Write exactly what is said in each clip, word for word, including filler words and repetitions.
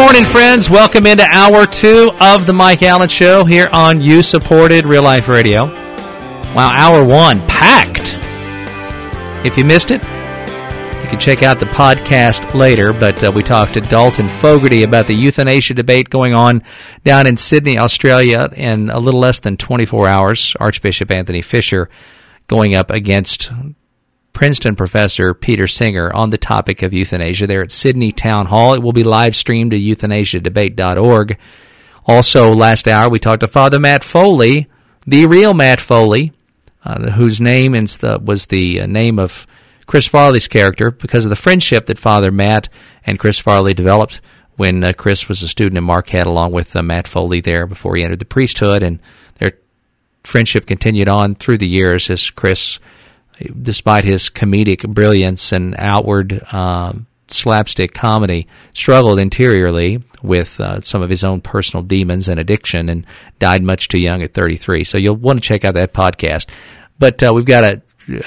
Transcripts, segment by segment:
morning, friends. Welcome into hour two of the Mike Allen Show here on You-Supported Real Life Radio. Wow, hour one, packed. If you missed it, you can check out the podcast later, but uh, we talked to Dalton Fogarty about the euthanasia debate going on down in Sydney, Australia, in a little less than twenty-four hours. Archbishop Anthony Fisher going up against Princeton professor Peter Singer on the topic of euthanasia there at Sydney Town Hall. It will be live streamed at euthanasia debate dot org. Also, last hour, we talked to Father Matt Foley, the real Matt Foley, uh, whose name is the, was the name of Chris Farley's character because of the friendship that Father Matt and Chris Farley developed when uh, Chris was a student at Marquette along with uh, Matt Foley there before he entered the priesthood, and their friendship continued on through the years as Chris, despite his comedic brilliance and outward um, slapstick comedy, struggled interiorly with uh, some of his own personal demons and addiction and died much too young at thirty-three. So you'll want to check out that podcast. But uh, we've got a,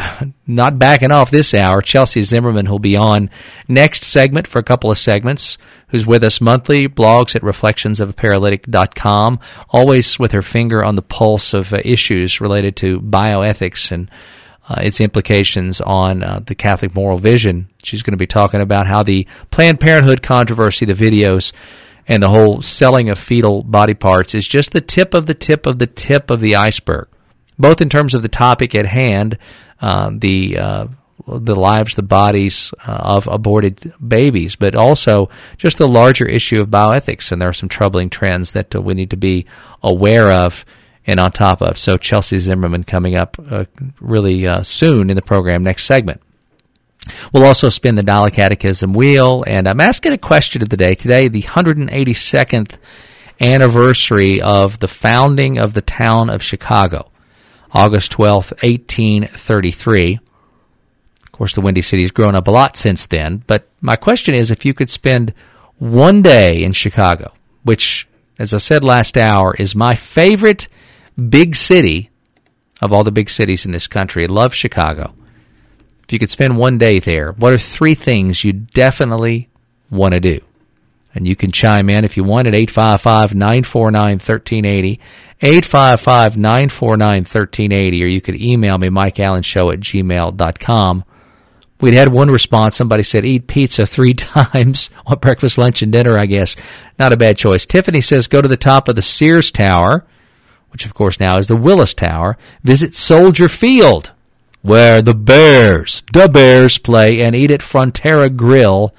not backing off this hour, Chelsea Zimmerman, who'll be on next segment for a couple of segments, who's with us monthly, blogs at reflections of a paralytic dot com, always with her finger on the pulse of uh, issues related to bioethics and Uh, its implications on uh, the Catholic moral vision. She's going to be talking about how the Planned Parenthood controversy, the videos, and the whole selling of fetal body parts is just the tip of the tip of the tip of the iceberg, both in terms of the topic at hand, uh, the uh, the lives, the bodies uh, of aborted babies, but also just the larger issue of bioethics. And there are some troubling trends that uh, we need to be aware of and on top of. So Chelsea Zimmerman coming up uh, really uh, soon in the program, next segment. We'll also spin the Dial Catechism wheel, and I'm asking a question of the day. Today, the one hundred eighty-second anniversary of the founding of the town of Chicago, August twelfth, eighteen thirty-three. Of course, the Windy City's grown up a lot since then, but my question is, if you could spend one day in Chicago, which, as I said last hour, is my favorite big city of all the big cities in this country. I love Chicago. If you could spend one day there, what are three things you definitely want to do? And you can chime in if you want at eight five five, nine four nine, one three eight zero, eight five five, nine four nine, one three eight zero, or you could email me, mike allen show at gmail dot com. We'd had one response. Somebody said, eat pizza three times on breakfast, lunch, and dinner, I guess. Not a bad choice. Tiffany says, go to the top of the Sears Tower, which of course now is the Willis Tower. Visit Soldier Field, where the Bears, the Bears play, and eat at Frontera Grill.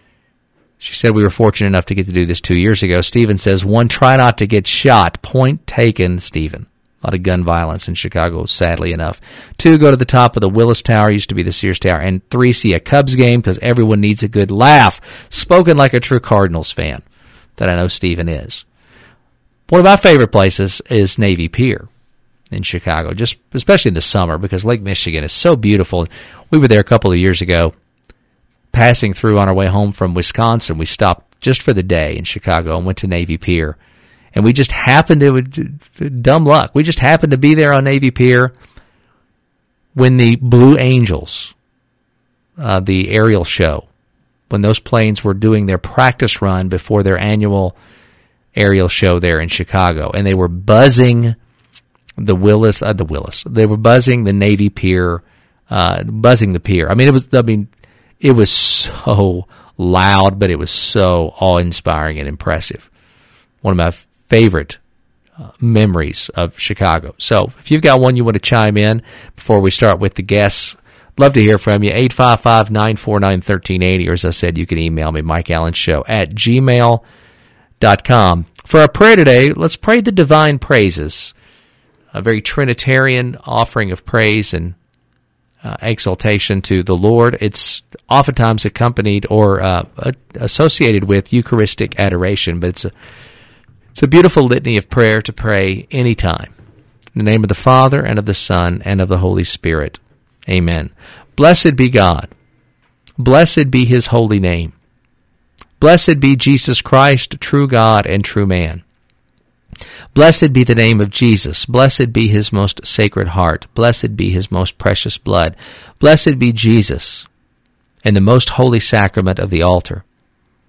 She said we were fortunate enough to get to do this two years ago. Stephen says, one, try not to get shot. Point taken, Stephen. A lot of gun violence in Chicago, sadly enough. Two, go to the top of the Willis Tower, used to be the Sears Tower. And three, see a Cubs game because everyone needs a good laugh. Spoken like a true Cardinals fan, that I know Stephen is. One of my favorite places is Navy Pier in Chicago, just especially in the summer because Lake Michigan is so beautiful. We were there a couple of years ago, passing through on our way home from Wisconsin. We stopped just for the day in Chicago and went to Navy Pier. And we just happened to, dumb luck, we just happened to be there on Navy Pier when the Blue Angels, uh, the aerial show, when those planes were doing their practice run before their annual aerial show there in Chicago. And they were buzzing the Willis, uh, the Willis, they were buzzing the Navy Pier, uh, buzzing the pier. I mean, it was, I mean, it was so loud, but it was so awe-inspiring and impressive. One of my favorite uh, memories of Chicago. So if you've got one you want to chime in before we start with the guests, love to hear from you. eight five five, nine four nine, one three eight zero, or as I said, you can email me, mike allen show at gmail dot com. For our prayer today, let's pray the divine praises, a very Trinitarian offering of praise and uh, exaltation to the Lord. It's oftentimes accompanied or uh, associated with Eucharistic adoration, but it's a It's a beautiful litany of prayer to pray anytime. In the name of the Father, and of the Son, and of the Holy Spirit. Amen. Blessed be God. Blessed be His holy name. Blessed be Jesus Christ, true God and true man. Blessed be the name of Jesus. Blessed be His most sacred heart. Blessed be His most precious blood. Blessed be Jesus and the most holy sacrament of the altar.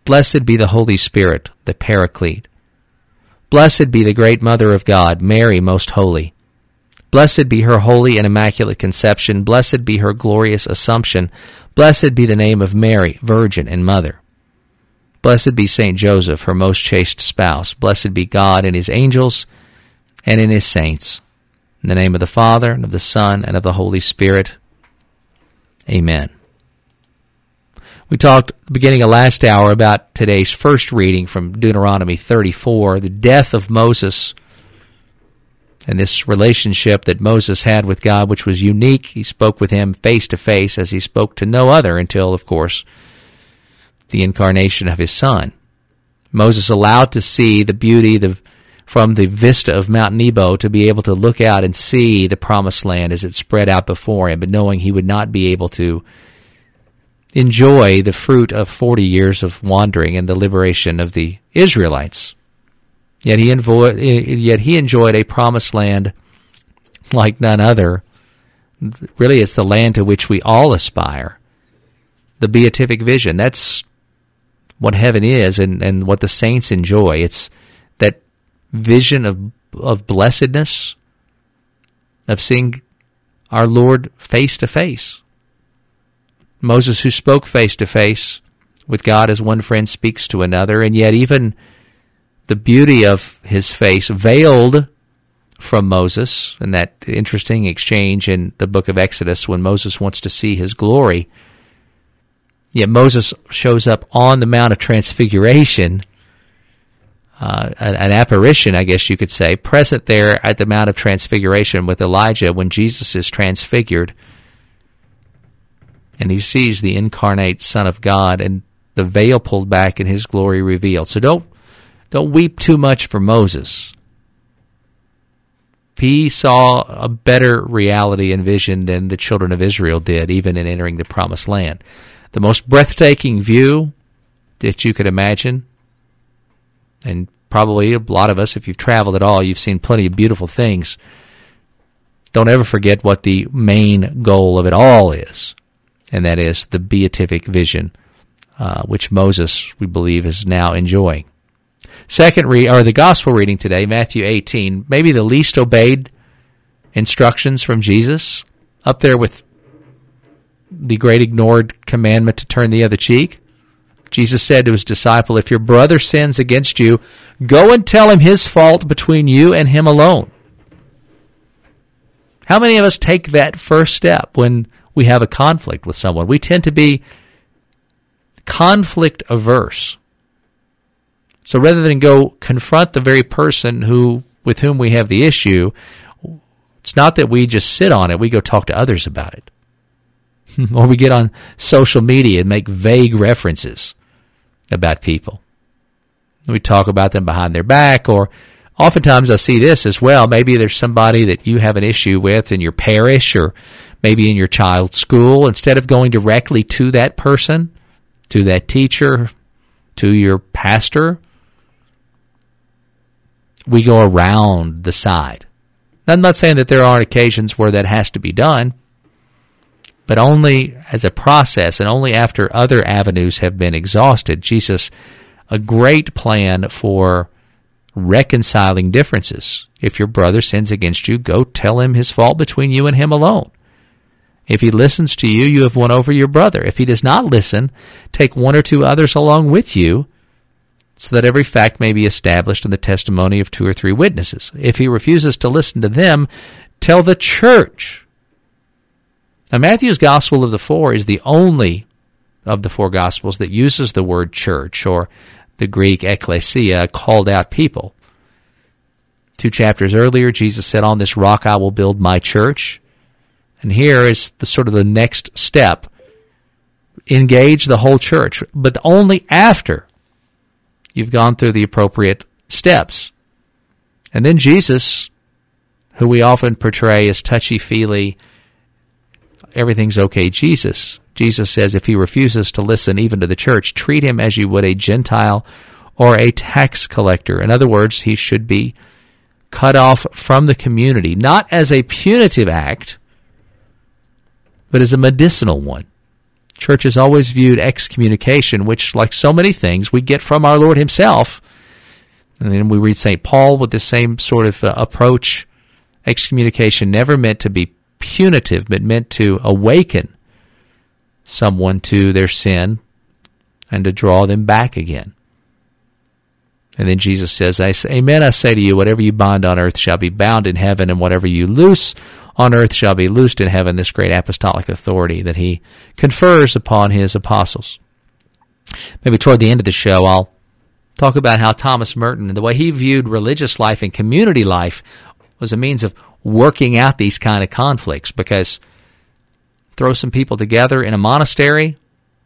Blessed be the Holy Spirit, the Paraclete. Blessed be the great Mother of God, Mary most holy. Blessed be her holy and immaculate conception. Blessed be her glorious assumption. Blessed be the name of Mary, Virgin and Mother. Blessed be Saint Joseph, her most chaste spouse. Blessed be God and his angels and in his saints. In the name of the Father, and of the Son, and of the Holy Spirit. Amen. We talked at the beginning of last hour about today's first reading from Deuteronomy thirty-four, the death of Moses, and this relationship that Moses had with God, which was unique. He spoke with him face to face as he spoke to no other until, of course, the incarnation of his Son. Moses allowed to see the beauty the, from the vista of Mount Nebo, to be able to look out and see the promised land as it spread out before him, but knowing he would not be able to enjoy the fruit of forty years of wandering and the liberation of the Israelites. Yet he, envo- yet he enjoyed a promised land like none other. Really, it's the land to which we all aspire. The beatific vision, that's what heaven is, and, and what the saints enjoy. It's that vision of of blessedness, of seeing our Lord face to face. Moses, who spoke face to face with God as one friend speaks to another, and yet even the beauty of his face veiled from Moses, in that interesting exchange in the book of Exodus when Moses wants to see his glory. Yet Moses shows up on the Mount of Transfiguration, uh, an, an apparition, I guess you could say, present there at the Mount of Transfiguration with Elijah when Jesus is transfigured. And he sees the incarnate Son of God and the veil pulled back and his glory revealed. So don't don't weep too much for Moses. He saw a better reality and vision than the children of Israel did, even in entering the promised land. The most breathtaking view that you could imagine, and probably a lot of us, if you've traveled at all, you've seen plenty of beautiful things. Don't ever forget what the main goal of it all is, and that is the beatific vision, uh, which Moses, we believe, is now enjoying. Second read, or the gospel reading today, Matthew eighteen, maybe the least obeyed instructions from Jesus, up there with the great ignored commandment to turn the other cheek. Jesus said to his disciple, if your brother sins against you, go and tell him his fault between you and him alone. How many of us take that first step when we have a conflict with someone? We tend to be conflict averse. So rather than go confront the very person who with whom we have the issue, it's not that we just sit on it, we go talk to others about it. Or we get on social media and make vague references about people. We talk about them behind their back, or oftentimes I see this as well. Maybe there's somebody that you have an issue with in your parish or maybe in your child's school. Instead of going directly to that person, to that teacher, to your pastor, we go around the side. I'm not saying that there aren't occasions where that has to be done, but only as a process and only after other avenues have been exhausted. Jesus, a great plan for reconciling differences. If your brother sins against you, go tell him his fault between you and him alone. If he listens to you, you have won over your brother. If he does not listen, take one or two others along with you, so that every fact may be established in the testimony of two or three witnesses. If he refuses to listen to them, tell the church. Now, Matthew's Gospel of the Four is the only of the four Gospels that uses the word church, or the Greek ekklesia, called out people. Two chapters earlier, Jesus said, on this rock I will build my church. And here is the sort of the next step. Engage the whole church, but only after you've gone through the appropriate steps. And then Jesus, who we often portray as touchy-feely, everything's okay Jesus. Jesus says if he refuses to listen even to the church, treat him as you would a Gentile or a tax collector. In other words, he should be cut off from the community, not as a punitive act, but as a medicinal one. Church has always viewed excommunication, which, like so many things, we get from our Lord himself. And then we read Saint Paul with the same sort of uh, approach. Excommunication never meant to be punitive, but meant to awaken someone to their sin and to draw them back again. And then Jesus says, I say, Amen, I say to you, whatever you bind on earth shall be bound in heaven, and whatever you loose on earth shall be loosed in heaven, this great apostolic authority that he confers upon his apostles. Maybe toward the end of the show, I'll talk about how Thomas Merton and the way he viewed religious life and community life was a means of working out these kind of conflicts, because throw some people together in a monastery,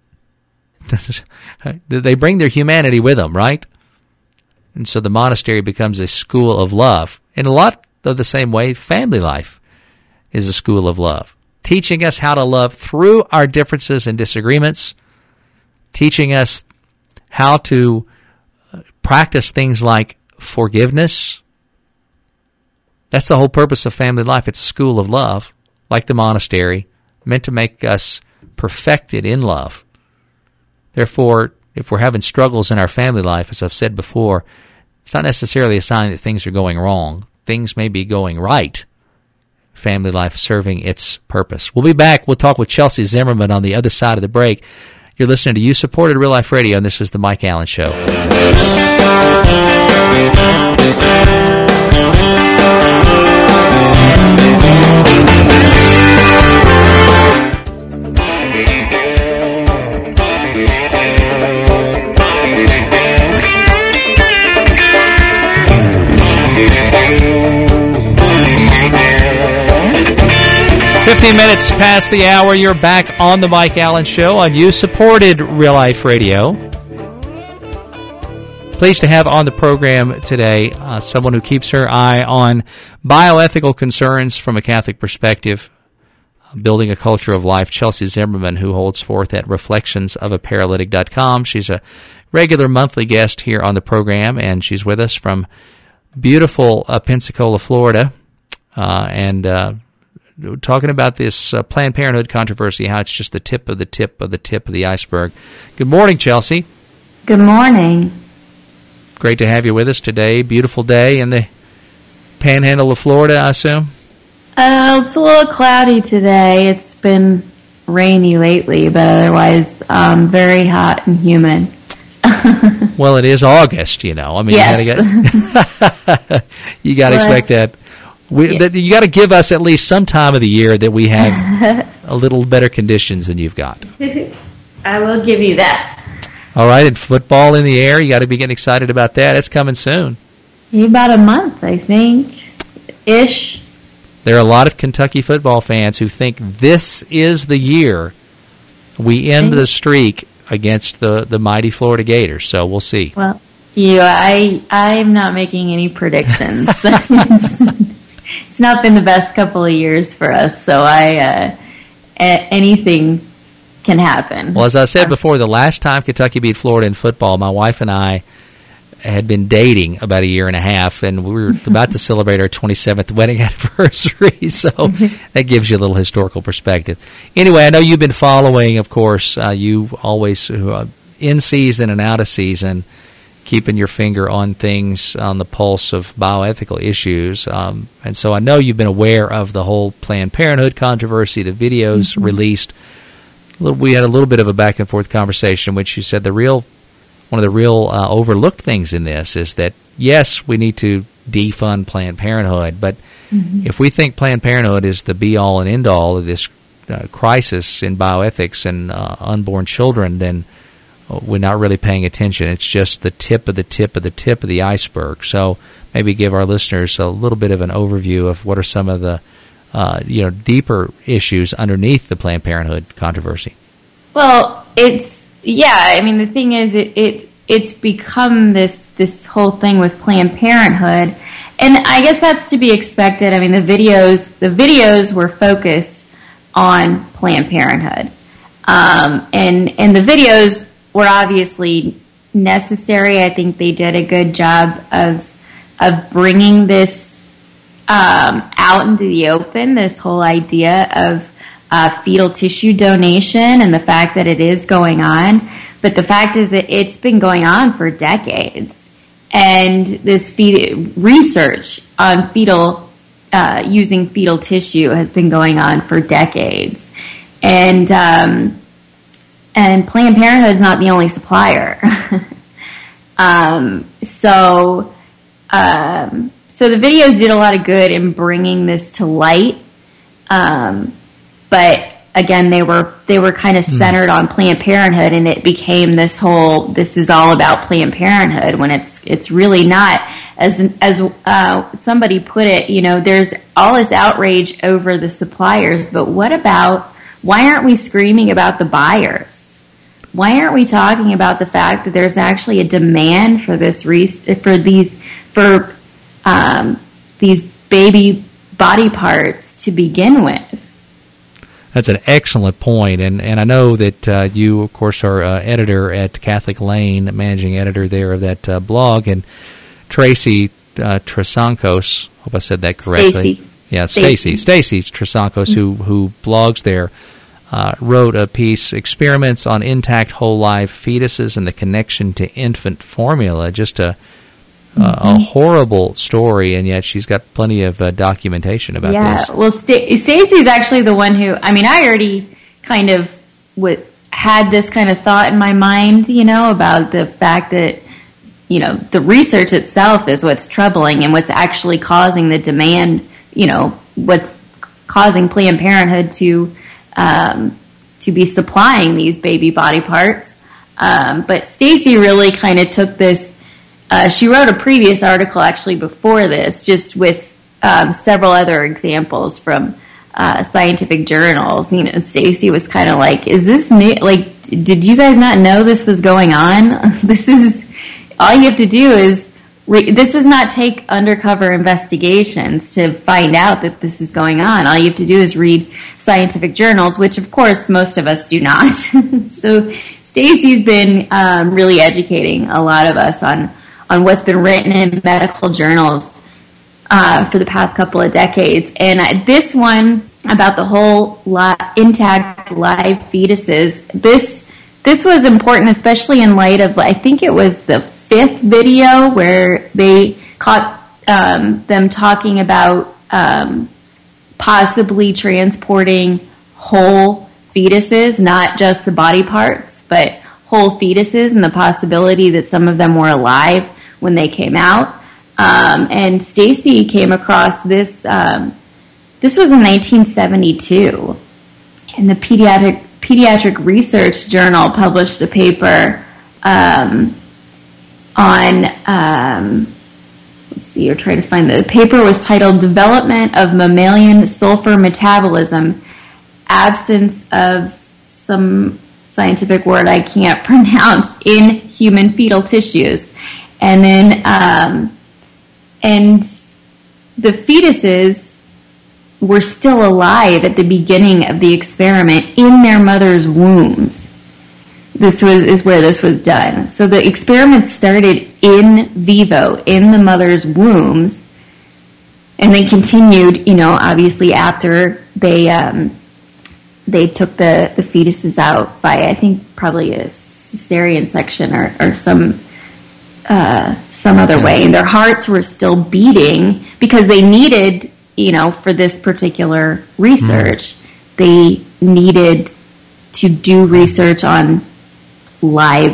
they bring their humanity with them, right? And so the monastery becomes a school of love. In a lot of the same way, family life is a school of love, teaching us how to love through our differences and disagreements, teaching us how to practice things like forgiveness. That's the whole purpose of family life. It's a school of love, like the monastery, meant to make us perfected in love. Therefore, if we're having struggles in our family life, as I've said before, it's not necessarily a sign that things are going wrong. Things may be going right. Family life serving its purpose. We'll be back. We'll talk with Chelsea Zimmerman on the other side of the break. You're listening to You Supported Real Life Radio, and this is The Mike Allen Show. Fifteen minutes past the hour, you're back on the Mike Allen Show on You Supported Real Life Radio. Pleased to have on the program today uh, someone who keeps her eye on bioethical concerns from a Catholic perspective, uh, building a culture of life. Chelsea Zimmerman, who holds forth at reflections of a paralytic dot com. She's a regular monthly guest here on the program, and she's with us from beautiful uh, Pensacola, Florida, uh, and uh, talking about this uh, Planned Parenthood controversy, how it's just the tip of the tip of the tip of the iceberg. Good morning, Chelsea. Good morning. Great to have you with us today. Beautiful day in the panhandle of Florida, I assume? Uh, it's a little cloudy today. It's been rainy lately, but otherwise um, very hot and humid. Well, it is August, you know. I mean, yes. you got to well, expect that. We, yeah. that. You got to give us at least some time of the year that we have a little better conditions than you've got. I will give you that. All right, and football in the air, you got to be getting excited about that. It's coming soon. About a month, I think, ish. There are a lot of Kentucky football fans who think this is the year we end the streak against the, the mighty Florida Gators. So we'll see. Well, you, I, I'm not making any predictions. it's, it's not been the best couple of years for us, so I uh, a- anything can happen. Well, as I said before, the last time Kentucky beat Florida in football, my wife and I had been dating about a year and a half, and we were about to celebrate our twenty-seventh wedding anniversary, so that gives you a little historical perspective. Anyway, I know you've been following, of course, uh, you always, uh, in season and out of season, keeping your finger on things, on the pulse of bioethical issues, um, and so I know you've been aware of the whole Planned Parenthood controversy, the videos mm-hmm. released. We had a little bit of a back and forth conversation, which you said the real, one of the real uh, overlooked things in this is that, yes, we need to defund Planned Parenthood, but mm-hmm. if we think Planned Parenthood is the be-all and end-all of this uh, crisis in bioethics and uh, unborn children, then we're not really paying attention. It's just the tip of the tip of the tip of the iceberg. So maybe give our listeners a little bit of an overview of what are some of the Uh, you know, deeper issues underneath the Planned Parenthood controversy. Well, it's yeah. I mean, the thing is, it, it it's become this this whole thing with Planned Parenthood, and I guess that's to be expected. I mean, the videos the videos were focused on Planned Parenthood, um, and and the videos were obviously necessary. I think they did a good job of of bringing this Um, out into the open, this whole idea of uh, fetal tissue donation and the fact that it is going on. But the fact is that it's been going on for decades. And this fetal research on fetal, uh, using fetal tissue has been going on for decades. And, um, and Planned Parenthood is not the only supplier. um, so, um, so the videos did a lot of good in bringing this to light. Um, but again, they were, they were kind of centered mm. on Planned Parenthood, and it became this whole, this is all about Planned Parenthood, when it's, it's really not. As, as, uh, somebody put it, you know, there's all this outrage over the suppliers, but what about, why aren't we screaming about the buyers? Why aren't we talking about the fact that there's actually a demand for this, re- for these, for, um, these baby body parts to begin with? That's an excellent point, and and I know that uh, you, of course, are uh, editor at Catholic Lane, managing editor there of that uh, blog, and Tracy uh, Trasancos, hope I said that correctly. Stacy. Yeah, Stacy. Stacy Trasancos, mm-hmm. who who blogs there, uh, wrote a piece, Experiments on Intact Whole Live Fetuses and the Connection to Infant Formula. Just a Uh, mm-hmm. a horrible story, and yet she's got plenty of uh, documentation about yeah, this. Yeah, well, St- Stacy's actually the one who, I mean, I already kind of w- had this kind of thought in my mind, you know, about the fact that, you know, the research itself is what's troubling and what's actually causing the demand, you know, what's causing Planned Parenthood to, um, to be supplying these baby body parts. Um, but Stacy really kind of took this. Uh, she wrote a previous article actually before this, just with um, several other examples from uh, scientific journals. You know, Stacy was kind of like, "Is this new? Like, did you guys not know this was going on? This is all you have to do is re- this does not take undercover investigations to find out that this is going on. All you have to do is read scientific journals, which of course most of us do not." So Stacy's been um, really educating a lot of us on. on what's been written in medical journals uh, for the past couple of decades. And uh, this one about the whole li- intact live fetuses, this this was important, especially in light of, I think it was the fifth video where they caught um, them talking about um, possibly transporting whole fetuses, not just the body parts, but whole fetuses, and the possibility that some of them were alive when they came out. Um, and Stacy came across this, um, this was in nineteen seventy-two, and the Pediatric, Pediatric Research Journal published a paper um, on, um, let's see, you're trying to find the, the paper was titled Development of Mammalian Sulfur Metabolism, Absence of some scientific word I can't pronounce, in human fetal tissues. And then, um, and the fetuses were still alive at the beginning of the experiment in their mother's wombs. This was, is where this was done. So the experiment started in vivo, in the mother's wombs, and then continued, you know, obviously after they, um, they took the, the fetuses out by, I think, probably a cesarean section or, or some, Uh, some other way, and their hearts were still beating because they needed, you know, for this particular research, mm. they needed to do research on live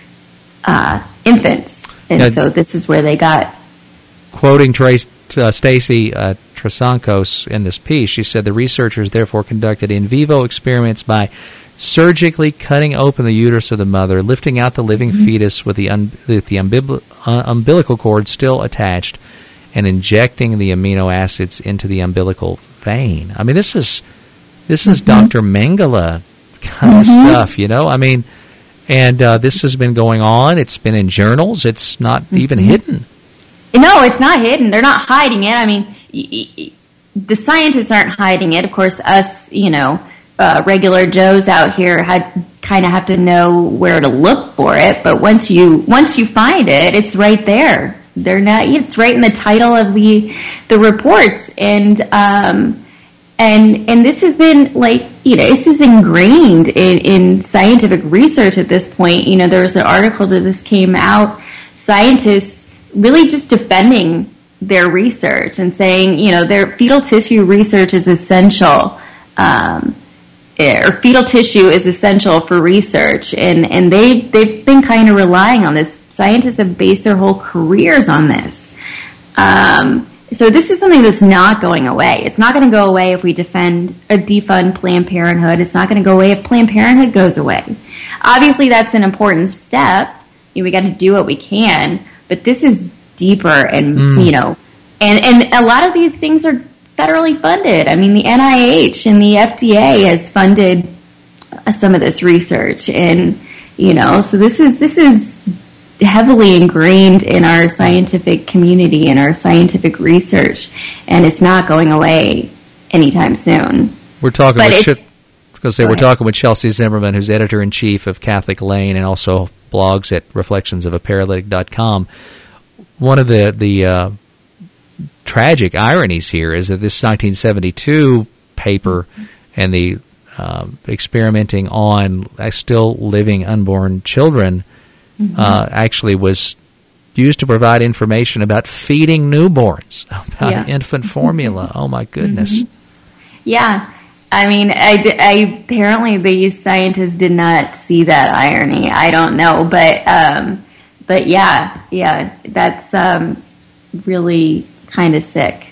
uh, infants, and now, so this is where they got. Quoting Trace, uh, Stacy uh, Trasancos in this piece, she said the researchers therefore conducted in vivo experiments by surgically cutting open the uterus of the mother, lifting out the living mm-hmm. fetus with the, un- with the umbib- uh, umbilical cord still attached, and injecting the amino acids into the umbilical vein. I mean, this is this is mm-hmm. Doctor Mengele kind mm-hmm. of stuff, you know? I mean, and uh, this has been going on. It's been in journals. It's not mm-hmm. even hidden. No, it's not hidden. They're not hiding it. I mean, y- y- the scientists aren't hiding it. Of course, us, you know, Uh, regular Joes out here had kind of have to know where to look for it, but once you once you find it, it's right there. They're not. It's right in the title of the the reports, and um, And and this has been like, you know, this is ingrained in, in scientific research at this point. You know, there was an article that just came out, scientists really just defending their research and saying, you know, their fetal tissue research is essential, um, or fetal tissue is essential for research. And, and they, they've been kind of relying on this. Scientists have based their whole careers on this. Um So this is something that's not going away. It's not going to go away if we defend or defund Planned Parenthood. It's not going to go away if Planned Parenthood goes away. Obviously, that's an important step. You know, we got to do what we can, but this is deeper, and mm. you know, and and a lot of these things are federally funded. I mean, the N I H and the F D A has funded some of this research, and you know, so this is this is. heavily ingrained in our scientific community and our scientific research, and it's not going away anytime soon. We're talking but with Ch- because say we're talking with Chelsea Zimmerman, who's editor in chief of Catholic Lane and also blogs at reflections of a paralytic dot com. One of the the uh, tragic ironies here is that this nineteen seventy-two paper and the uh, experimenting on uh, still living unborn children Mm-hmm. Uh, actually was used to provide information about feeding newborns, about yeah. infant formula. Oh, my goodness. Mm-hmm. Yeah. I mean, I, I, apparently these scientists did not see that irony. I don't know. But, um, but yeah, yeah, that's um, really kind of sick.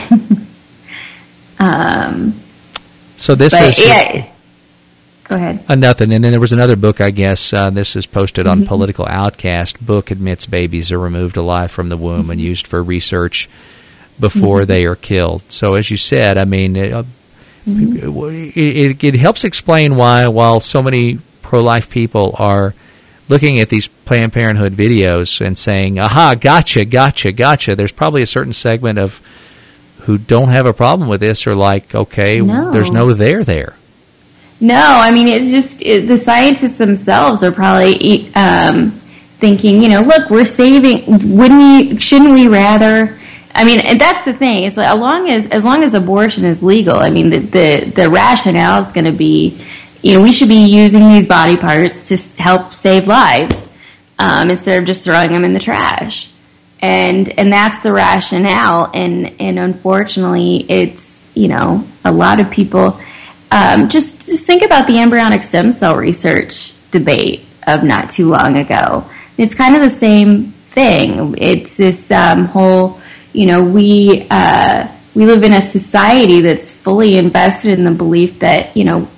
um, so this but, is... Yeah, Go ahead. Uh, nothing. And then there was another book, I guess. Uh, this is posted on mm-hmm. Political Outcast. Book admits babies are removed alive from the womb mm-hmm. and used for research before mm-hmm. they are killed. So as you said, I mean, it, mm-hmm. it, it, it helps explain why, while so many pro-life people are looking at these Planned Parenthood videos and saying, aha, gotcha, gotcha, gotcha, there's probably a certain segment of who don't have a problem with this or like, okay, no. there's no there there. No, I mean, it's just it, the scientists themselves are probably um, thinking, you know, look, we're saving. Wouldn't we? Shouldn't we rather? I mean, and that's the thing. It's like as long as as long as abortion is legal, I mean, the the, the rationale is going to be, you know, we should be using these body parts to help save lives um, instead of just throwing them in the trash. And and that's the rationale. And and unfortunately, it's, you know, a lot of people. Um, just, just think about the embryonic stem cell research debate of not too long ago. It's kind of the same thing. It's this um, whole, you know, we uh, we live in a society that's fully invested in the belief that, you know,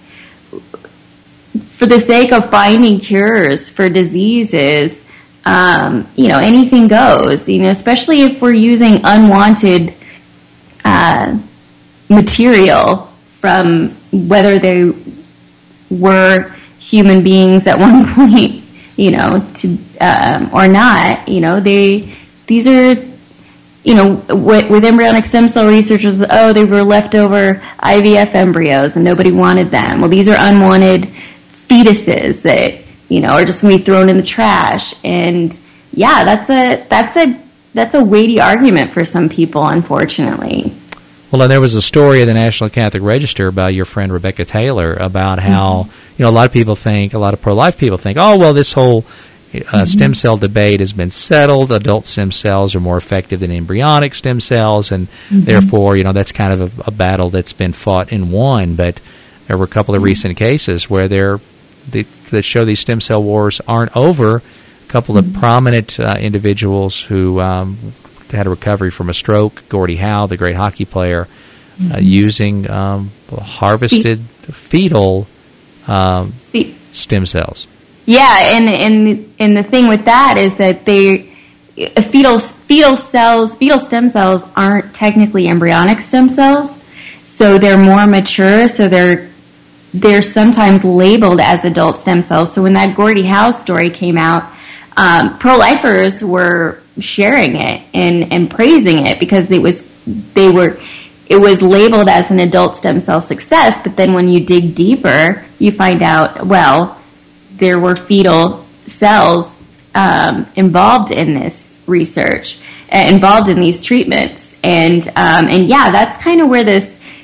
for the sake of finding cures for diseases, um, you know, anything goes. You know, especially if we're using unwanted uh, material from whether they were human beings at one point, you know, to um, or not, you know, they these are, you know, with, with embryonic stem cell researchers, oh, they were leftover I V F embryos and nobody wanted them. Well, these are unwanted fetuses that, you know, are just going to be thrown in the trash. And yeah, that's a that's a that's a weighty argument for some people, unfortunately. Well, and there was a story in the National Catholic Register about your friend Rebecca Taylor about how, mm-hmm. you know, a lot of people think, a lot of pro-life people think, oh, well, this whole uh, mm-hmm. stem cell debate has been settled. Adult stem cells are more effective than embryonic stem cells, and mm-hmm. therefore, you know, that's kind of a, a battle that's been fought and won. But there were a couple of mm-hmm. recent cases where they're, they, that show these stem cell wars aren't over. A couple mm-hmm. of prominent uh, individuals who um, had a recovery from a stroke, Gordie Howe, the great hockey player, mm-hmm. uh, using um, harvested Fe- fetal um, Fe- stem cells. Yeah, and and and the thing with that is that they fetal fetal cells, fetal stem cells aren't technically embryonic stem cells, so they're more mature. So they're they're sometimes labeled as adult stem cells. So when that Gordie Howe story came out, um, pro-lifers were sharing it and, and praising it because it was they were it was labeled as an adult stem cell success, but then when you dig deeper, you find out, well, there were fetal cells um, involved in this research, uh, involved in these treatments, and um, and yeah, that's kind of where this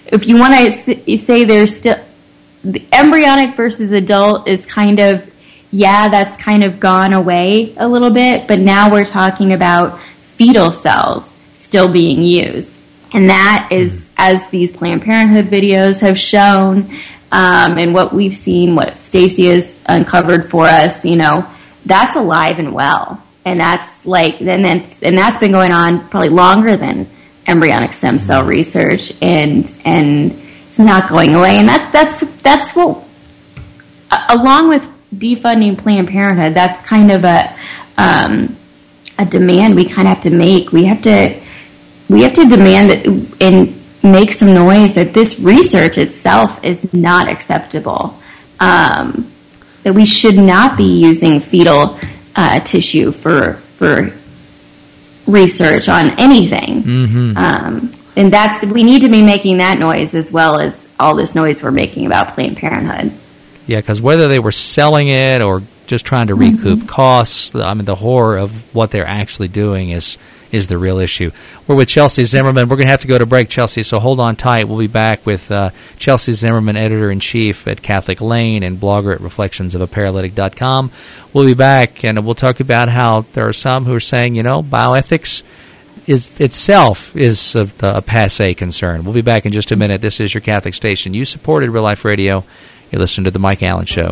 if you want to say there's still the embryonic versus adult is kind of, yeah, that's kind of gone away a little bit, but now we're talking about fetal cells still being used. And that is, as these Planned Parenthood videos have shown, um, and what we've seen, what Stacy has uncovered for us, you know, that's alive and well. And that's like, and that's, and that's been going on probably longer than embryonic stem cell research, and and it's not going away. And that's that's that's what, along with defunding Planned Parenthood, that's kind of a um, a demand we kind of have to make. We have to we have to demand that and make some noise that this research itself is not acceptable. Um, that we should not be using fetal uh, tissue for for research on anything. Mm-hmm. Um, and that's, we need to be making that noise as well as all this noise we're making about Planned Parenthood. Yeah, because whether they were selling it or just trying to recoup mm-hmm. costs, I mean, the horror of what they're actually doing is is the real issue. We're with Chelsea Zimmerman. We're going to have to go to break, Chelsea, so hold on tight. We'll be back with uh, Chelsea Zimmerman, editor-in-chief at Catholic Lane and blogger at reflections of a paralytic dot com. We'll be back, and we'll talk about how there are some who are saying, you know, bioethics is itself is a, a passé concern. We'll be back in just a minute. This is your Catholic station. You supported Real Life Radio. You're listening to The Mike Allen Show.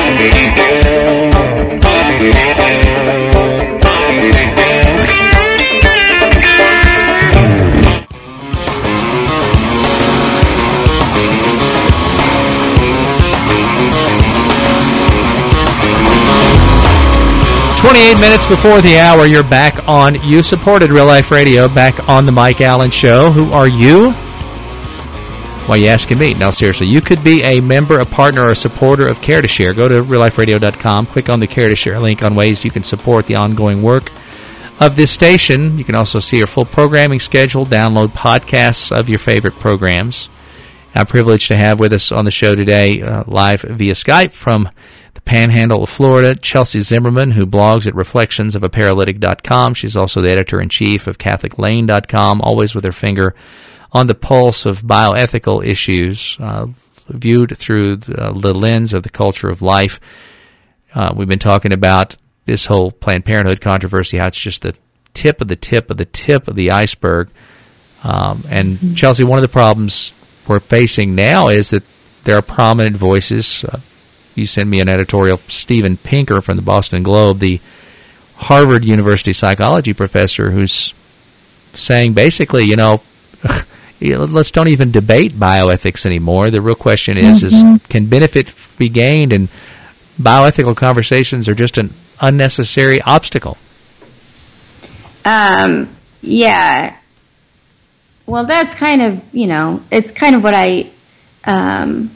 twenty-eight minutes before the hour, you're back on You Supported Real Life Radio, back on The Mike Allen Show. Who are you? Why are you asking me? No, seriously, you could be a member, a partner, or a supporter of Care to Share. Go to real life radio dot com, click on the Care to Share link on ways you can support the ongoing work of this station. You can also see our full programming schedule, download podcasts of your favorite programs. I'm privileged to have with us on the show today, uh, live via Skype from the Panhandle of Florida, Chelsea Zimmerman, who blogs at reflections of a paralytic dot com. She's also the editor-in-chief of catholic lane dot com, always with her finger on the pulse of bioethical issues, uh, viewed through the, uh, the lens of the culture of life. Uh, we've been talking about this whole Planned Parenthood controversy, how it's just the tip of the tip of the tip of the iceberg. Um, and mm-hmm. Chelsea, one of the problems we're facing now is that there are prominent voices. Uh, you send me an editorial, Steven Pinker from the Boston Globe, the Harvard University psychology professor, who's saying basically, you know, let's don't even debate bioethics anymore. The real question is, mm-hmm. is can benefit be gained, and bioethical conversations are just an unnecessary obstacle. Um, yeah. Well, that's kind of, you know, it's kind of what I um,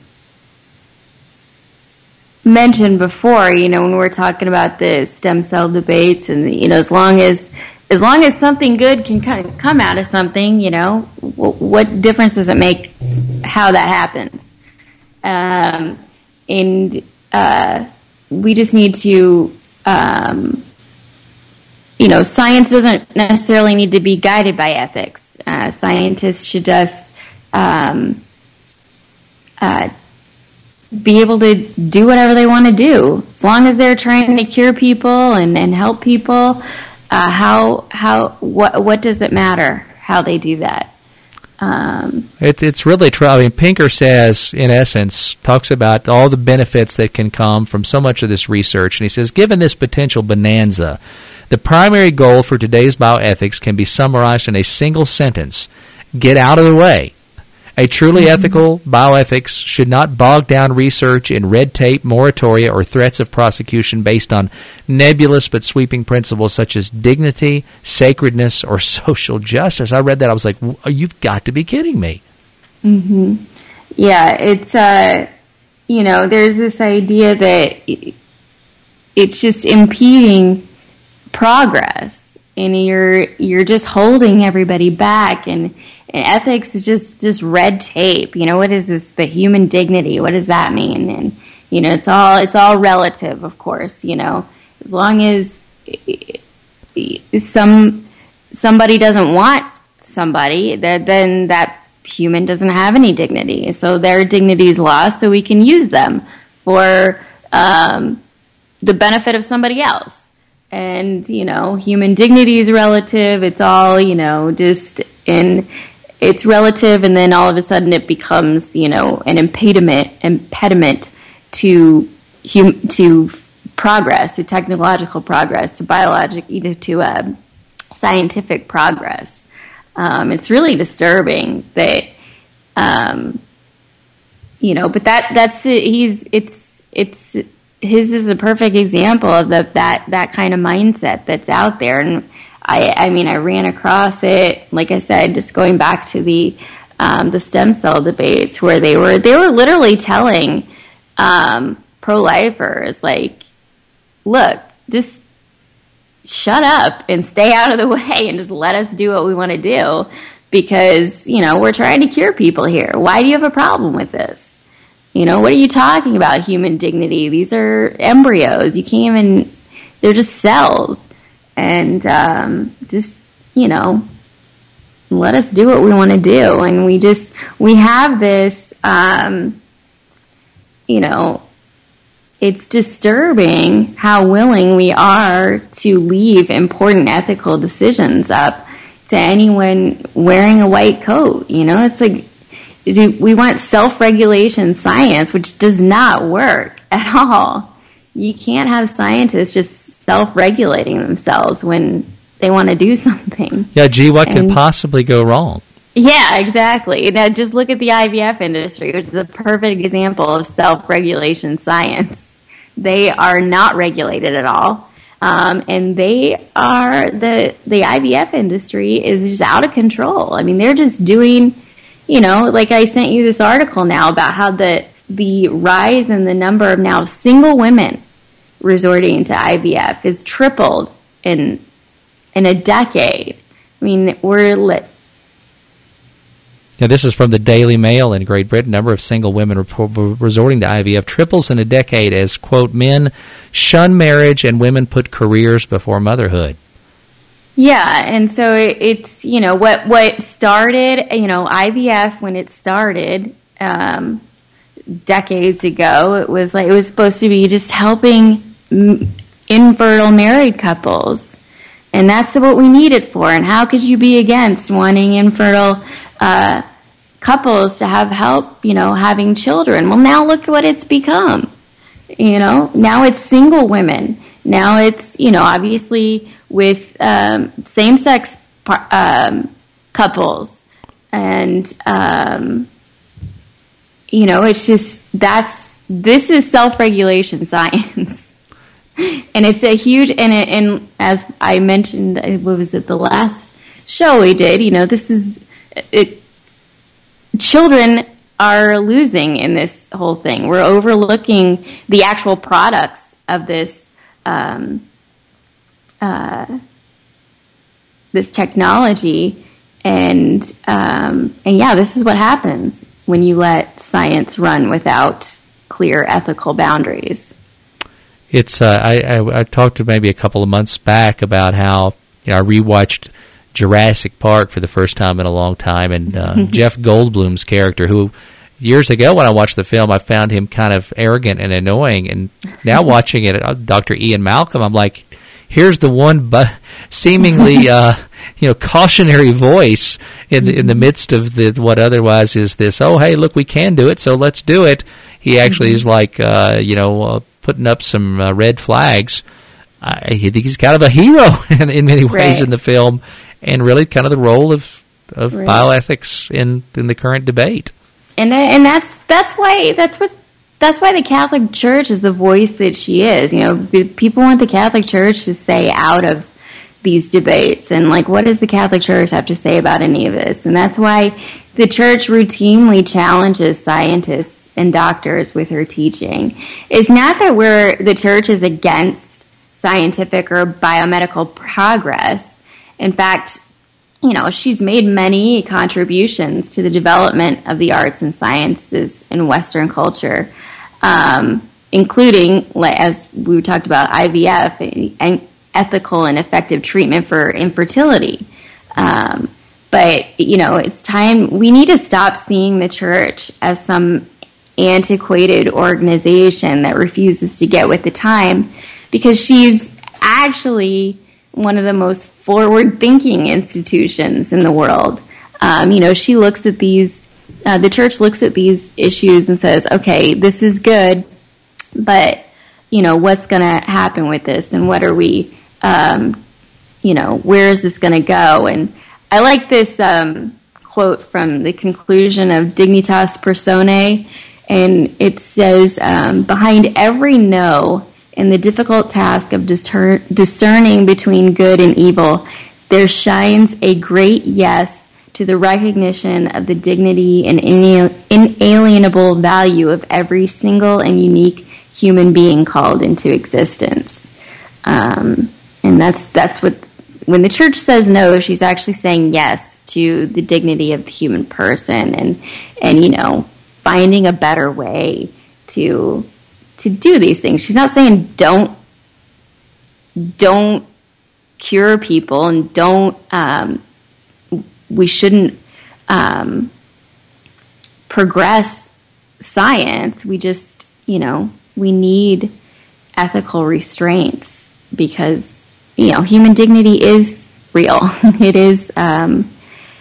mentioned before, you know, when we were talking about the stem cell debates, and, you know, as long as As long as something good can come out of something, you know, what difference does it make how that happens? Um, and uh, we just need to, um, you know, science doesn't necessarily need to be guided by ethics. Uh, scientists should just um, uh, be able to do whatever they want to do, as long as they're trying to cure people and, and help people. Uh, how how what what does it matter how they do that? Um, it, it's really true. I mean, Pinker says, in essence, talks about all the benefits that can come from so much of this research, and he says, given this potential bonanza, the primary goal for today's bioethics can be summarized in a single sentence: get out of the way. A truly mm-hmm. ethical bioethics should not bog down research in red tape, moratoria, or threats of prosecution based on nebulous but sweeping principles such as dignity, sacredness, or social justice. I read that. I was like, you've got to be kidding me. Mm-hmm. Yeah, it's, uh, you know, there's this idea that it's just impeding progress, and you're you're just holding everybody back, and And ethics is just, just red tape. You know, what is this, the human dignity? What does that mean? And, you know, it's all, it's all relative, of course, you know, as long as some, somebody doesn't want somebody, that then that human doesn't have any dignity. So their dignity is lost, so we can use them for um, the benefit of somebody else. And, you know, human dignity is relative. It's all, you know, just in, it's relative, and then all of a sudden it becomes, you know, an impediment, impediment to hum, to progress, to technological progress, to biologic, either to uh, scientific progress. Um, it's really disturbing that, um, you know, but that that's he's it's it's. His is a perfect example of the, that that kind of mindset that's out there. And I, I mean, I ran across it, like I said, just going back to the um, the stem cell debates, where they were they were literally telling um, pro-lifers, like, look, just shut up and stay out of the way and just let us do what we want to do, because, you know, we're trying to cure people here. Why do you have a problem with this? You know, what are you talking about, human dignity? These are embryos. You can't even, they're just cells. And um, just, you know, let us do what we want to do. And we just, we have this, um, you know, it's disturbing how willing we are to leave important ethical decisions up to anyone wearing a white coat. You know, it's like, Do, we want self-regulation science, which does not work at all. You can't have scientists just self-regulating themselves when they want to do something. Yeah, gee, what and, could possibly go wrong? Yeah, exactly. Now, just look at the I V F industry, which is a perfect example of self-regulation science. They are not regulated at all. Um, and they are, the, the I V F industry is just out of control. I mean, they're just doing... You know, like I sent you this article now about how the the rise in the number of now single women resorting to I V F is tripled in in a decade. I mean, we're lit. Yeah, this is from the Daily Mail in Great Britain. Number of single women report, resorting to I V F triples in a decade as, quote, men shun marriage and women put careers before motherhood. Yeah, and so it, it's, you know, what what started, you know, I V F when it started um, decades ago, it was like, it was supposed to be just helping m- infertile married couples. And that's what we need it for. And how could you be against wanting infertile uh, couples to have help, you know, having children? Well, now look what it's become. You know, now it's single women. Now it's, you know, obviously with um, same-sex um, couples. And, um, you know, it's just, that's, this is self-regulation science. And it's a huge, and, it, and as I mentioned, what was it, the last show we did, you know, this is, it, children are losing in this whole thing. We're overlooking the actual products of this Um, uh, this technology, and um, and yeah, this is what happens when you let science run without clear ethical boundaries. It's uh, I, I I talked to maybe a couple of months back about how, you know, I rewatched Jurassic Park for the first time in a long time, and uh, Jeff Goldblum's character, who years ago when I watched the film, I found him kind of arrogant and annoying, and now watching it, uh, Doctor Ian Malcolm, I'm like, here's the one bu- seemingly uh, you know, cautionary voice in the, in the midst of the what otherwise is this, oh, hey, look, we can do it, so let's do it. He actually is like, uh, you know, uh, putting up some uh, red flags. I think he's kind of a hero in, in many ways right. in the film, and really kind of the role of of right. bioethics in in the current debate. And and that's that's why that's what that's why the Catholic Church is the voice that she is. You know, people want the Catholic Church to stay out of these debates, and like, what does the Catholic Church have to say about any of this? And that's why the Church routinely challenges scientists and doctors with her teaching. It's not that we're the Church is against scientific or biomedical progress. In fact, you know, she's made many contributions to the development of the arts and sciences in Western culture, um, including, as we talked about, I V F, and ethical and effective treatment for infertility. Um, But, you know, it's time, we need to stop seeing the church as some antiquated organization that refuses to get with the time, because she's actually one of the most forward-thinking institutions in the world. Um, you know, she looks at these, uh, the church looks at these issues and says, okay, this is good, but, you know, what's going to happen with this, and what are we, um, you know, where is this going to go? And I like this um, quote from the conclusion of Dignitas Personae, and it says, um, behind every no in the difficult task of discer- discerning between good and evil, there shines a great yes to the recognition of the dignity and inalienable value of every single and unique human being called into existence. Um, and that's that's what, when the church says no, she's actually saying yes to the dignity of the human person, and and you know, finding a better way to to do these things. She's not saying don't don't cure people, and don't um, we shouldn't um, progress science. We just, you know, we need ethical restraints, because, you know, human dignity is real. It is um,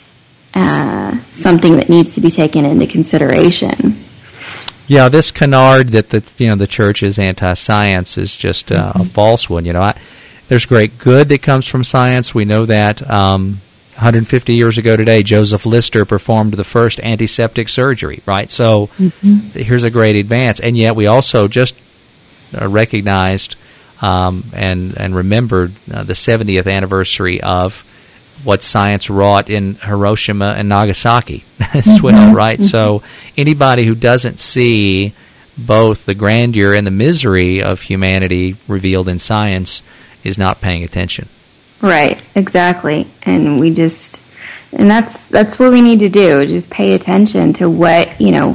uh, something that needs to be taken into consideration. Yeah, this canard that the you know the church is anti-science is just uh, mm-hmm. a false one. You know, I, there's great good that comes from science. We know that. Um, one hundred fifty years ago today, Joseph Lister performed the first antiseptic surgery. Right, so mm-hmm. here's a great advance, and yet we also just uh, recognized um, and and remembered uh, the seventieth anniversary of what science wrought in Hiroshima and Nagasaki as well, mm-hmm. right? Mm-hmm. So anybody who doesn't see both the grandeur and the misery of humanity revealed in science is not paying attention. Right, exactly. And we just, and that's that's what we need to do, just pay attention to what, you know,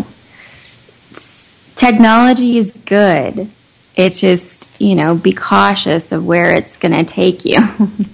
technology is good. It's just, you know, be cautious of where it's going to take you.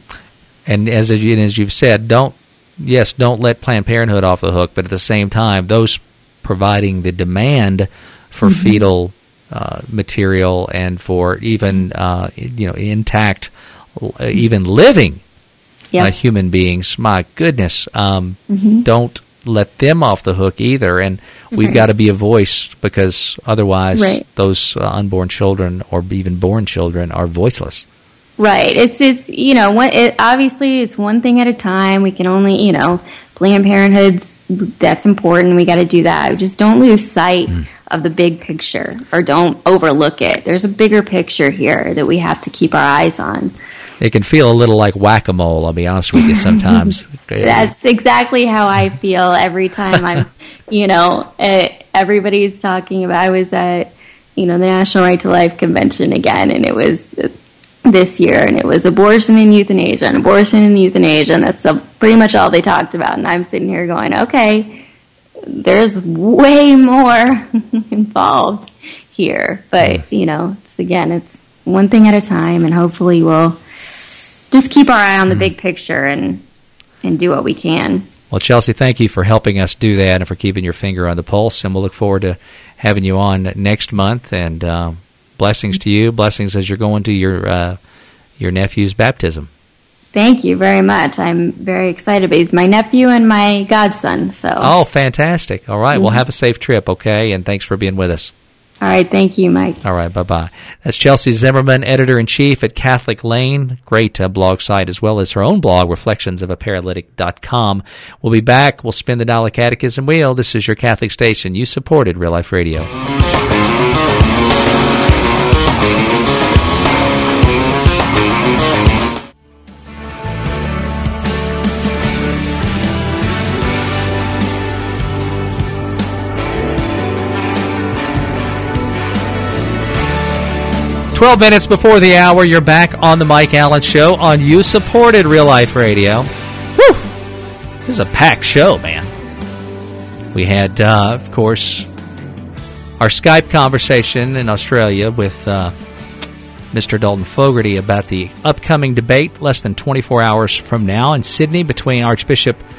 And as as you've said, don't yes, don't let Planned Parenthood off the hook. But at the same time, those providing the demand for mm-hmm. fetal uh, material and for even uh, you know intact, even living yep. uh, human beings, my goodness, um, mm-hmm. don't let them off the hook either. And we've right. got to be a voice, because otherwise, right. those uh, unborn children or even born children are voiceless. Right. It's just, you know, what it, obviously it's one thing at a time. We can only, you know, Planned Parenthood's, that's important. We got to do that. Just don't lose sight mm. of the big picture, or don't overlook it. There's a bigger picture here that we have to keep our eyes on. It can feel a little like whack-a-mole, I'll be honest with you, sometimes. That's exactly how I feel every time I'm, you know, everybody's talking about, I was at, you know, the National Right to Life Convention again, and it was this year, and it was abortion and euthanasia, and abortion and euthanasia, and that's pretty much all they talked about. And I'm sitting here going, okay, there's way more involved here. But, you know, it's again, it's one thing at a time, and hopefully we'll just keep our eye on the big picture and and do what we can. Well, Chelsea, thank you for helping us do that and for keeping your finger on the pulse, and we'll look forward to having you on next month. And uh, blessings to you. Blessings as you're going to your uh, your nephew's baptism. Thank you very much. I'm very excited. But he's my nephew and my godson. So. Oh, fantastic. All right. Mm-hmm. Well, have a safe trip, okay? And thanks for being with us. All right. Thank you, Mike. All right. Bye-bye. That's Chelsea Zimmerman, editor-in-chief at Catholic Lane. Great uh, blog site, as well as her own blog, reflections of a paralytic dot com. We'll be back. We'll spin the dollar catechism wheel. This is your Catholic station. You supported Real Life Radio. twelve minutes before the hour, you're back on the Mike Allen Show on You Supported Real Life Radio. Whew! This is a packed show, man. We had, uh, of course, our Skype conversation in Australia with uh, Mister Dalton Fogarty about the upcoming debate less than twenty-four hours from now in Sydney between Archbishop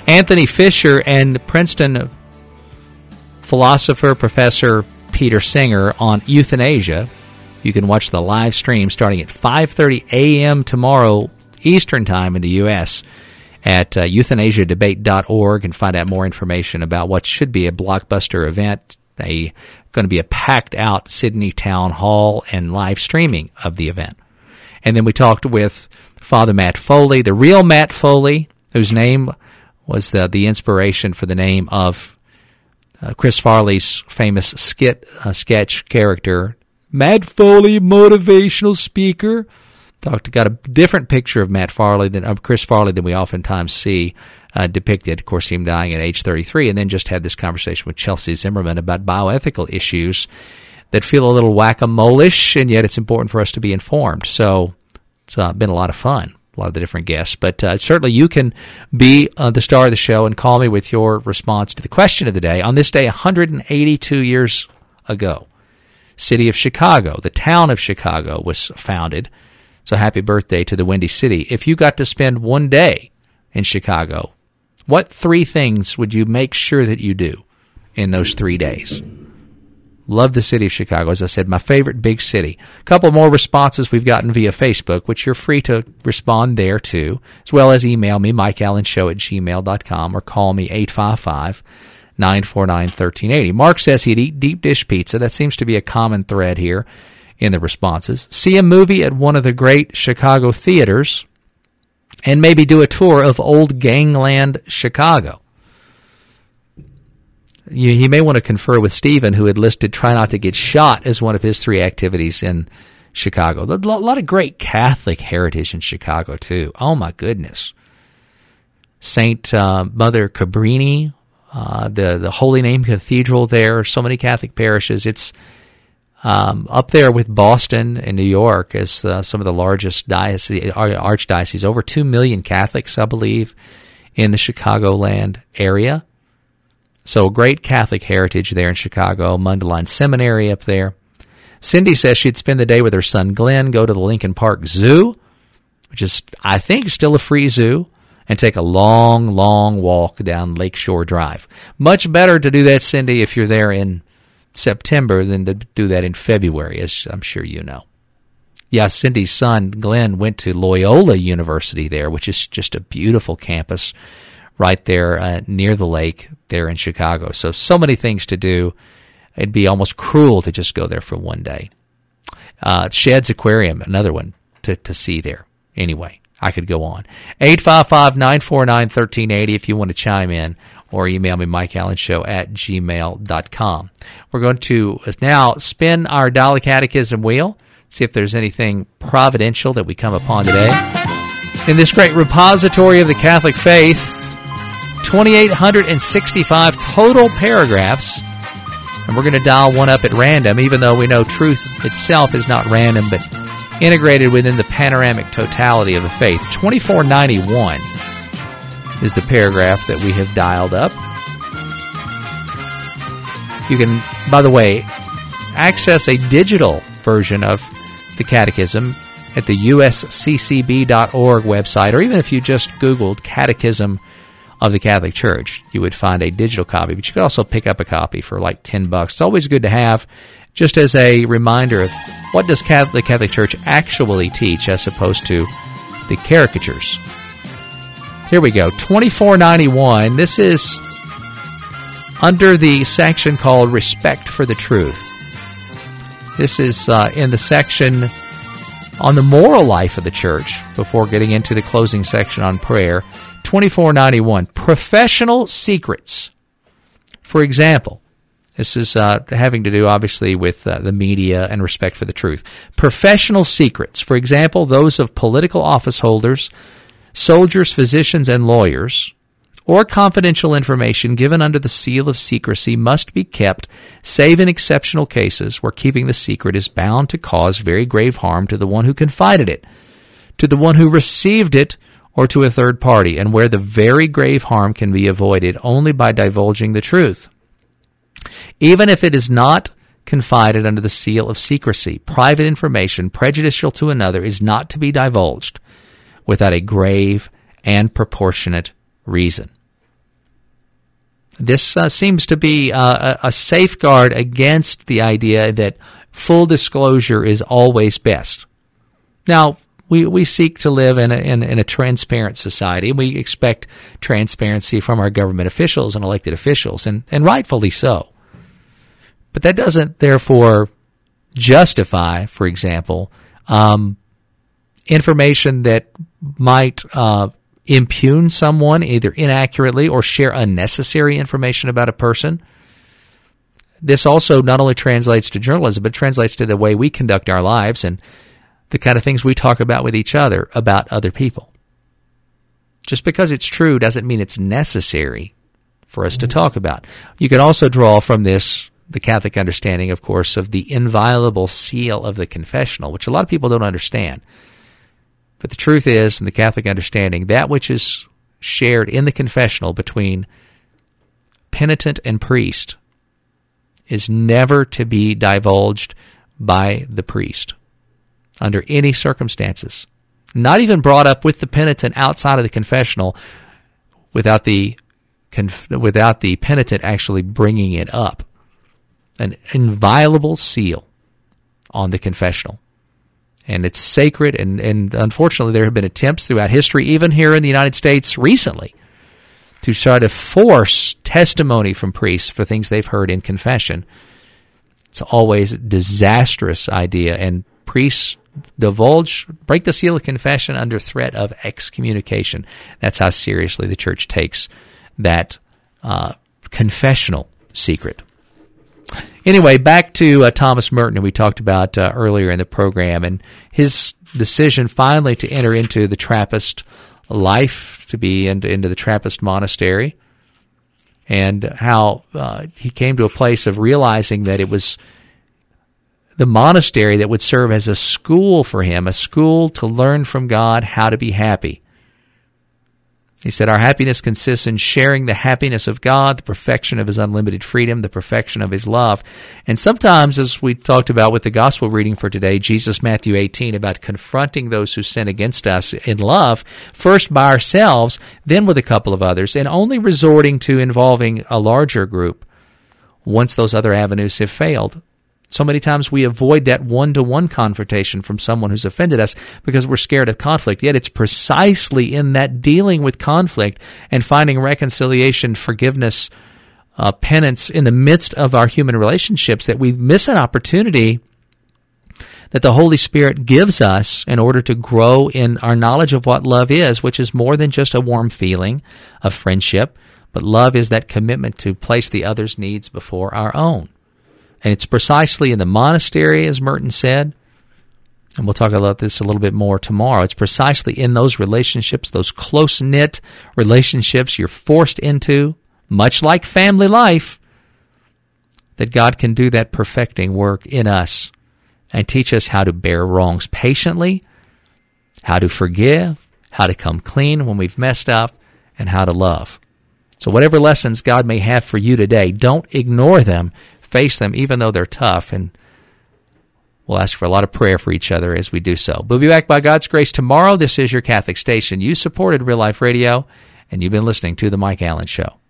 Anthony Fisher and Princeton philosopher Professor Peter Singer on euthanasia. You can watch the live stream starting at five thirty a.m. tomorrow Eastern Time in the U S at uh, euthanasia debate dot org and find out more information about what should be a blockbuster event. A going to be a packed-out Sydney Town Hall and live streaming of the event. And then we talked with Father Matt Foley, the real Matt Foley, whose name was the, the inspiration for the name of uh, Chris Farley's famous skit uh, sketch character, Matt Foley, motivational speaker. Talked got a different picture of Matt Farley than of Chris Farley than we oftentimes see uh, depicted. Of course, him dying at age thirty-three, and then just had this conversation with Chelsea Zimmerman about bioethical issues that feel a little whack-a-mole-ish, and yet it's important for us to be informed. So it's uh, been a lot of fun, a lot of the different guests. But uh, certainly you can be uh, the star of the show and call me with your response to the question of the day. On this day, one hundred eighty-two years ago, city of Chicago, the town of Chicago, was founded. So happy birthday to the Windy City. If you got to spend one day in Chicago, what three things would you make sure that you do in those three days? Love the city of Chicago. As I said, my favorite big city. A couple more responses we've gotten via Facebook, which you're free to respond there too, as well as email me, mike allen show at gmail dot com, or call me eight five five, nine four nine, one three eight zero. Mark says he'd eat deep dish pizza. That seems to be a common thread here in the responses. See a movie at one of the great Chicago theaters, and maybe do a tour of old Gangland, Chicago. You, you may want to confer with Stephen, who had listed try not to get shot as one of his three activities in Chicago. A lot of great Catholic heritage in Chicago, too. Oh, my goodness. Saint uh, Mother Cabrini, uh, the, the Holy Name Cathedral there, so many Catholic parishes. It's Um, up there with Boston and New York as uh, some of the largest diocese, archdioceses, over two million Catholics, I believe, in the Chicagoland area. So great Catholic heritage there in Chicago, Mundelein Seminary up there. Cindy says she'd spend the day with her son Glenn, go to the Lincoln Park Zoo, which is, I think, still a free zoo, and take a long, long walk down Lakeshore Drive. Much better to do that, Cindy, if you're there in September than to do that in February, as I'm sure you know. Yeah, Cindy's son, Glenn, went to Loyola University there, which is just a beautiful campus right there uh, near the lake there in Chicago. So, so many things to do. It'd be almost cruel to just go there for one day. Uh, Shed's Aquarium, another one to, to see there. Anyway, I could go on. eight five five, nine four nine, one three eight zero if you want to chime in, or email me, mike allen show at gmail dot com. We're going to now spin our Dolly Catechism wheel, see if there's anything providential that we come upon today. In this great repository of the Catholic faith, two thousand eight hundred sixty-five total paragraphs, and we're going to dial one up at random, even though we know truth itself is not random, but integrated within the panoramic totality of the faith. twenty-four ninety-one is the paragraph that we have dialed up. You can, by the way, access a digital version of the Catechism at the U S C C B dot org website, or even if you just Googled Catechism of the Catholic Church, you would find a digital copy, but you could also pick up a copy for like ten bucks. It's always good to have, just as a reminder of what does the Catholic Church actually teach as opposed to the caricatures. Here we go, twenty-four ninety-one. This is under the section called Respect for the Truth. This is uh, in the section on the moral life of the Church, before getting into the closing section on prayer. twenty-four ninety-one, Professional Secrets. For example, this is uh, having to do, obviously, with uh, the media and respect for the truth. Professional secrets, for example, those of political office holders, soldiers, physicians, and lawyers, or confidential information given under the seal of secrecy, must be kept, save in exceptional cases where keeping the secret is bound to cause very grave harm to the one who confided it, to the one who received it, or to a third party, and where the very grave harm can be avoided only by divulging the truth. Even if it is not confided under the seal of secrecy, private information prejudicial to another is not to be divulged without a grave and proportionate reason. This uh, seems to be uh, a, a safeguard against the idea that full disclosure is always best. Now, we, we seek to live in a, in, in a transparent society, and we expect transparency from our government officials and elected officials, and, and rightfully so. But that doesn't, therefore, justify, for example, um, information that might uh, impugn someone either inaccurately or share unnecessary information about a person. This also not only translates to journalism, but translates to the way we conduct our lives and the kind of things we talk about with each other about other people. Just because it's true doesn't mean it's necessary for us to talk about. You can also draw from this the Catholic understanding, of course, of the inviolable seal of the confessional, which a lot of people don't understand. But the truth is, in the Catholic understanding, that which is shared in the confessional between penitent and priest is never to be divulged by the priest under any circumstances. Not even brought up with the penitent outside of the confessional without the conf- without the penitent actually bringing it up. An inviolable seal on the confessional. And it's sacred, and, and unfortunately there have been attempts throughout history, even here in the United States recently, to try to force testimony from priests for things they've heard in confession. It's always a disastrous idea, and priests divulge, break the seal of confession under threat of excommunication. That's how seriously the Church takes that uh, confessional secret. Anyway, back to uh, Thomas Merton, who we talked about uh, earlier in the program, and his decision finally to enter into the Trappist life, to be into, into the Trappist monastery, and how uh, he came to a place of realizing that it was the monastery that would serve as a school for him, a school to learn from God how to be happy. He said, our happiness consists in sharing the happiness of God, the perfection of His unlimited freedom, the perfection of His love. And sometimes, as we talked about with the gospel reading for today, Jesus, Matthew eighteen, about confronting those who sin against us in love, first by ourselves, then with a couple of others, and only resorting to involving a larger group once those other avenues have failed. So many times we avoid that one-to-one confrontation from someone who's offended us because we're scared of conflict. Yet it's precisely in that dealing with conflict and finding reconciliation, forgiveness, uh, penance in the midst of our human relationships that we miss an opportunity that the Holy Spirit gives us in order to grow in our knowledge of what love is, which is more than just a warm feeling of friendship, but love is that commitment to place the other's needs before our own. And it's precisely in the monastery, as Merton said, and we'll talk about this a little bit more tomorrow, it's precisely in those relationships, those close-knit relationships you're forced into, much like family life, that God can do that perfecting work in us and teach us how to bear wrongs patiently, how to forgive, how to come clean when we've messed up, and how to love. So whatever lessons God may have for you today, don't ignore them. Face them even though they're tough, and we'll ask for a lot of prayer for each other as we do so. We'll be back by God's grace tomorrow. This is your Catholic station. You supported Real Life Radio, and you've been listening to The Mike Allen Show.